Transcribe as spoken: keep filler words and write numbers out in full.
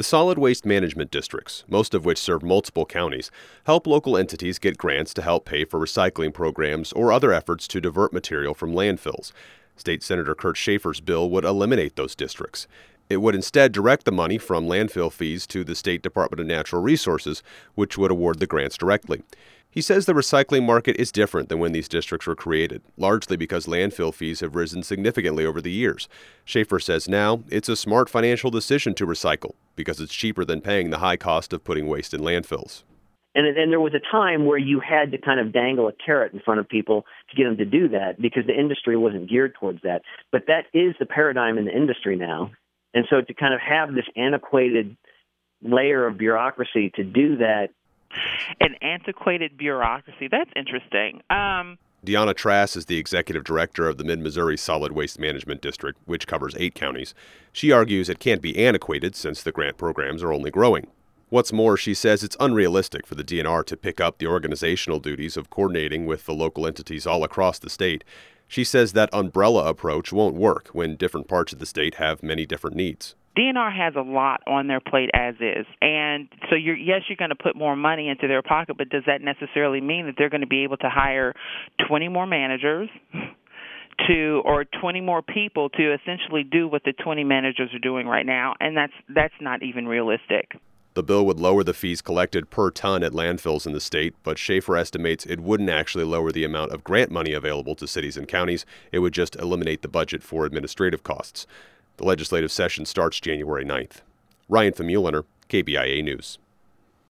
The solid waste management districts, most of which serve multiple counties, help local entities get grants to help pay for recycling programs or other efforts to divert material from landfills. State Senator Kurt Schafer's bill would eliminate those districts. It would instead direct the money from landfill fees to the State Department of Natural Resources, which would award the grants directly. He says the recycling market is different than when these districts were created, largely because landfill fees have risen significantly over the years. Schafer says now it's a smart financial decision to recycle because it's cheaper than paying the high cost of putting waste in landfills. And, and there was a time where you had to kind of dangle a carrot in front of people to get them to do that because the industry wasn't geared towards that. But that is the paradigm in the industry now. And so to kind of have this antiquated layer of bureaucracy to do that. An antiquated bureaucracy. That's interesting. Um, Deanna Trass is the executive director of the Mid-Missouri Solid Waste Management District, which covers eight counties. She argues it can't be antiquated since the grant programs are only growing. What's more, she says it's unrealistic for the D N R to pick up the organizational duties of coordinating with the local entities all across the state. She says that umbrella approach won't work when different parts of the state have many different needs. D N R has a lot on their plate as is, and so you're, yes, you're going to put more money into their pocket, but does that necessarily mean that they're going to be able to hire twenty more managers to, or twenty more people to essentially do what the twenty managers are doing right now? And that's that's not even realistic. The bill would lower the fees collected per ton at landfills in the state, but Schafer estimates it wouldn't actually lower the amount of grant money available to cities and counties. It would just eliminate the budget for administrative costs. The legislative session starts January ninth. Ryan Famuliner, K B I A News.